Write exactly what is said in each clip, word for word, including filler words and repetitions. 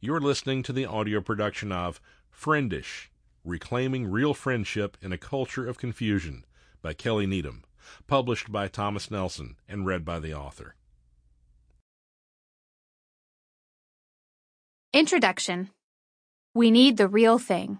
You're listening to the audio production of Friendish, Reclaiming Real Friendship in a Culture of Confusion by Kelly Needham, published by Thomas Nelson and read by the author. Introduction. We need the real thing.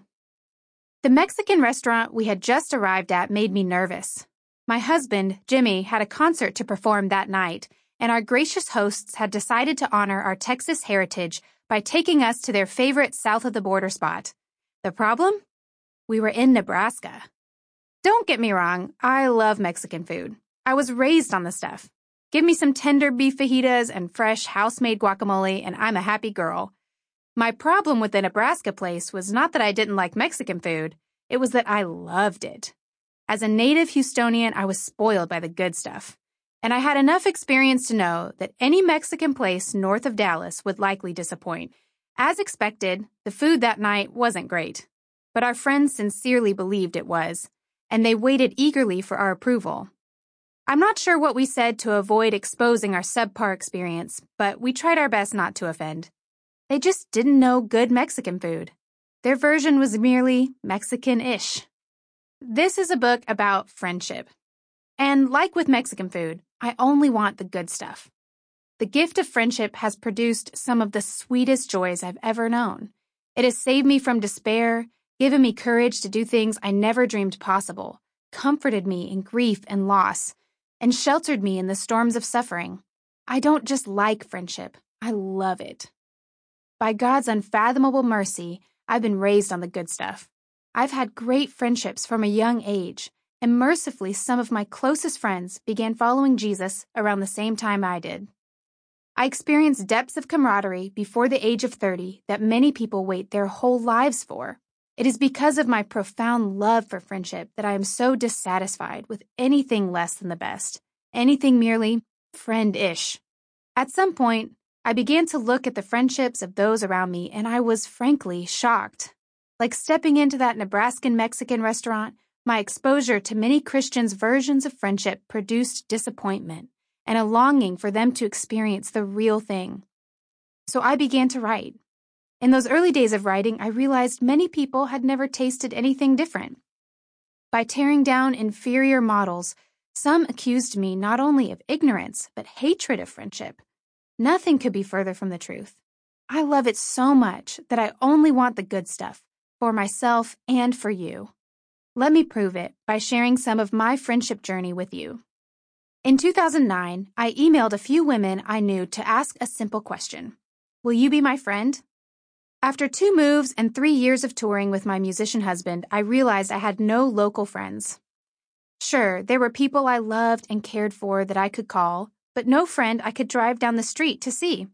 The Mexican restaurant we had just arrived at made me nervous. My husband, Jimmy, had a concert to perform that night, and our gracious hosts had decided to honor our Texas heritage by taking us to their favorite south-of-the-border spot. The problem? We were in Nebraska. Don't get me wrong, I love Mexican food. I was raised on the stuff. Give me some tender beef fajitas and fresh house-made guacamole, and I'm a happy girl. My problem with the Nebraska place was not that I didn't like Mexican food, it was that I loved it. As a native Houstonian, I was spoiled by the good stuff. And I had enough experience to know that any Mexican place north of Dallas would likely disappoint. As expected, the food that night wasn't great. But our friends sincerely believed it was, and they waited eagerly for our approval. I'm not sure what we said to avoid exposing our subpar experience, but we tried our best not to offend. They just didn't know good Mexican food. Their version was merely Mexican-ish. This is a book about friendship. And like with Mexican food, I only want the good stuff. The gift of friendship has produced some of the sweetest joys I've ever known. It has saved me from despair, given me courage to do things I never dreamed possible, comforted me in grief and loss, and sheltered me in the storms of suffering. I don't just like friendship, I love it. By God's unfathomable mercy, I've been raised on the good stuff. I've had great friendships from a young age, and mercifully some of my closest friends began following Jesus around the same time I did. I experienced depths of camaraderie before the age of thirty that many people wait their whole lives for. It is because of my profound love for friendship that I am so dissatisfied with anything less than the best, anything merely friend-ish. At some point, I began to look at the friendships of those around me, and I was frankly shocked. Like stepping into that Nebraskan-Mexican restaurant, my exposure to many Christians' versions of friendship produced disappointment and a longing for them to experience the real thing. So I began to write. In those early days of writing, I realized many people had never tasted anything different. By tearing down inferior models, some accused me not only of ignorance, but hatred of friendship. Nothing could be further from the truth. I love it so much that I only want the good stuff, for myself and for you. Let me prove it by sharing some of my friendship journey with you. In two thousand nine, I emailed a few women I knew to ask a simple question. Will you be my friend? After two moves and three years of touring with my musician husband, I realized I had no local friends. Sure, there were people I loved and cared for that I could call, but no friend I could drive down the street to see.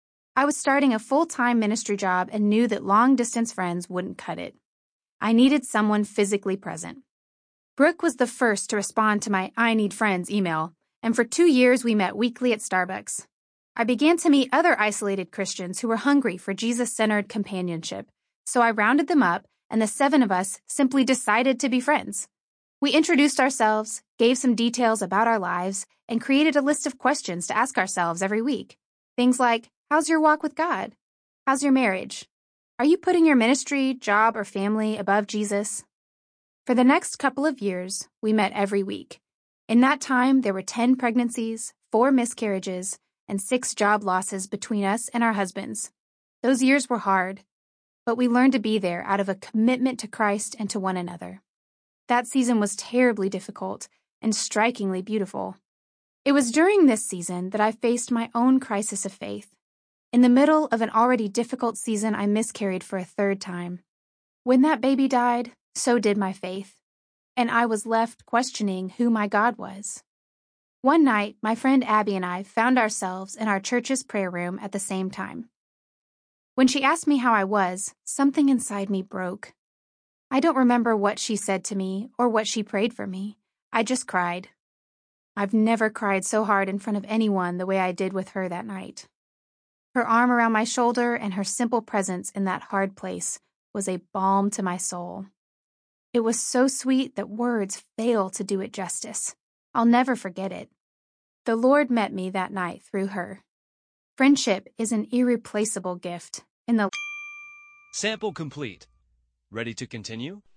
I was starting a full-time ministry job and knew that long-distance friends wouldn't cut it. I needed someone physically present. Brooke was the first to respond to my I Need Friends email, and for two years we met weekly at Starbucks. I began to meet other isolated Christians who were hungry for Jesus-centered companionship, so I rounded them up, and the seven of us simply decided to be friends. We introduced ourselves, gave some details about our lives, and created a list of questions to ask ourselves every week. Things like, how's your walk with God? How's your marriage? Are you putting your ministry, job, or family above Jesus? For the next couple of years, we met every week. In that time, there were ten pregnancies, four miscarriages, and six job losses between us and our husbands. Those years were hard, but we learned to be there out of a commitment to Christ and to one another. That season was terribly difficult and strikingly beautiful. It was during this season that I faced my own crisis of faith. In the middle of an already difficult season, I miscarried for a third time. When that baby died, so did my faith, and I was left questioning who my God was. One night, my friend Abby and I found ourselves in our church's prayer room at the same time. When she asked me how I was, something inside me broke. I don't remember what she said to me or what she prayed for me. I just cried. I've never cried so hard in front of anyone the way I did with her that night. Her arm around my shoulder and her simple presence in that hard place was a balm to my soul. It was so sweet that words fail to do it justice. I'll never forget it. The Lord met me that night through her. Friendship is an irreplaceable gift in the Sample complete. Ready to continue?